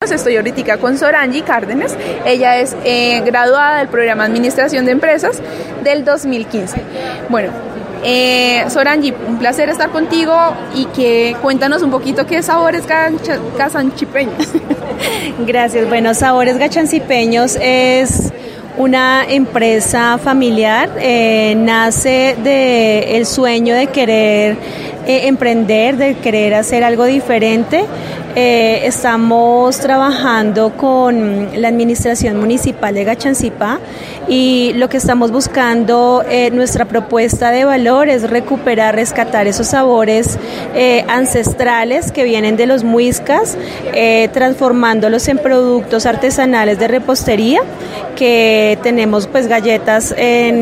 Cárdenas. Estoy ahorita con Sorangi Cárdenas. Ella es graduada del programa de Administración de Empresas del 2015. Bueno, Sorangi, un placer estar contigo y que cuéntanos un poquito qué Sabores Gachanchipeños. Gracias. Bueno, Sabores Gachanchipeños es una empresa familiar, nace del sueño de querer emprender, de querer hacer algo diferente. Estamos trabajando con la administración municipal de Gachancipá y lo que estamos buscando, nuestra propuesta de valor es recuperar, rescatar esos sabores ancestrales que vienen de los muiscas, transformándolos en productos artesanales de repostería, que tenemos pues galletas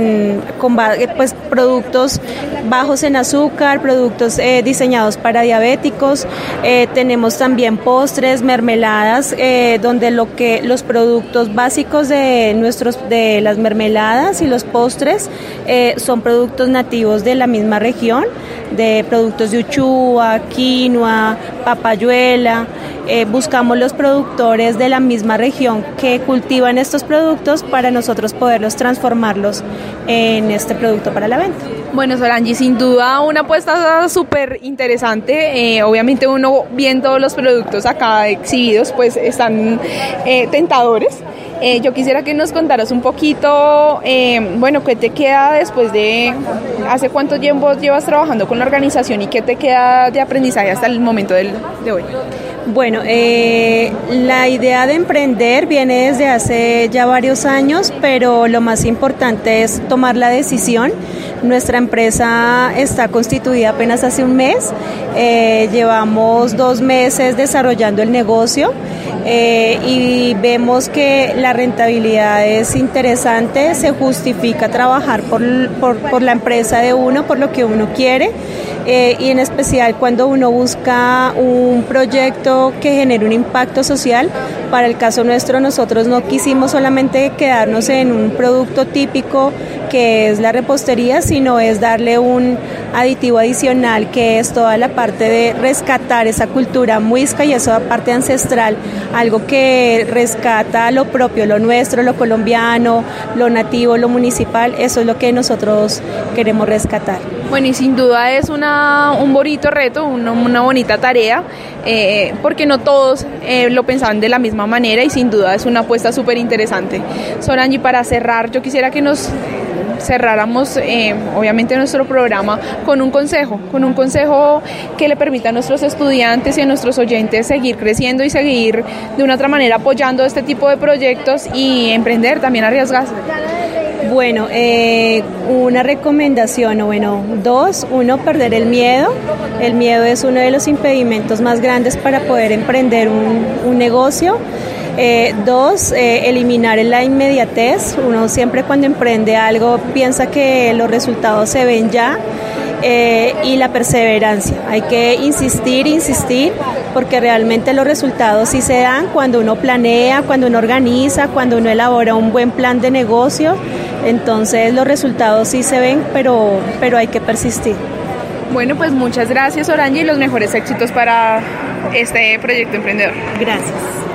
pues productos bajos en azúcar, productos diseñados para diabéticos, tenemos también postres, mermeladas, donde los productos básicos de las mermeladas y los postres son productos nativos de la misma región, de productos de uchúa, quinoa, papayuela. Buscamos los productores de la misma región que cultivan estos productos para nosotros poderlos transformarlos en este producto para la venta. Bueno, Sorangi, sin duda una apuesta súper interesante. Obviamente uno viendo los productos acá exhibidos, pues están tentadores. Yo quisiera que nos contaras un poquito, bueno, qué te queda después de, hace cuánto tiempo llevas trabajando con la organización y qué te queda de aprendizaje hasta el momento de hoy. Bueno, la idea de emprender viene desde hace ya varios años, pero lo más importante es tomar la decisión. Nuestra empresa está constituida apenas hace un mes, llevamos 2 meses desarrollando el negocio y vemos que la rentabilidad es interesante, se justifica trabajar por la empresa de uno, por lo que uno quiere. Y en especial cuando uno busca un proyecto que genere un impacto social. Para el caso nuestro, nosotros no quisimos solamente quedarnos en un producto típico que es la repostería, sino es darle un aditivo adicional que es toda la parte de rescatar esa cultura muisca y esa parte ancestral, algo que rescata lo propio, lo nuestro, lo colombiano, lo nativo, lo municipal. Eso es lo que nosotros queremos rescatar. Bueno, y sin duda es un bonito reto, una bonita tarea, porque no todos lo pensaban de la misma manera y sin duda es una apuesta súper interesante. Sorangi, para cerrar, yo quisiera que nos cerráramos obviamente nuestro programa con un consejo que le permita a nuestros estudiantes y a nuestros oyentes seguir creciendo y seguir de una otra manera apoyando este tipo de proyectos y emprender, también arriesgarse. Bueno, una recomendación, 1, perder el miedo. El miedo es uno de los impedimentos más grandes para poder emprender un negocio. 2, eliminar la inmediatez. Uno siempre cuando emprende algo piensa que los resultados se ven ya. Y la perseverancia. Hay que insistir, porque realmente los resultados sí se dan cuando uno planea, cuando uno organiza, cuando uno elabora un buen plan de negocio. Entonces los resultados sí se ven, pero hay que persistir. Bueno, pues muchas gracias, Sorangi, y los mejores éxitos para este proyecto emprendedor. Gracias.